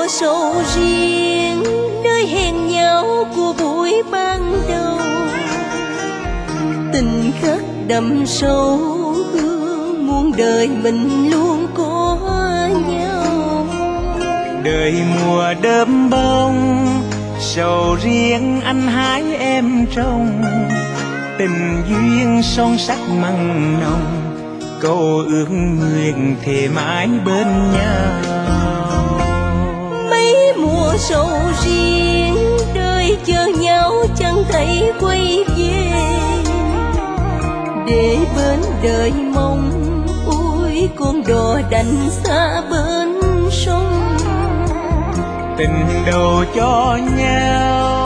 mùa sầu riêng, nơi hẹn nhau của buổi ban đầu. Tình khắc đậm sâu, hương muôn đời mình luôn có nhau. Đời mùa đơm bông, sầu riêng anh hái em trồng. Tình duyên son sắc mặn nồng, câu ước nguyện thề mãi bên nhau. Mấy mùa sầu riêng, đời chờ nhau chẳng thấy quay về. Để bên đời mong, ôi con đò đành xa bên sông. Tình đầu cho nhau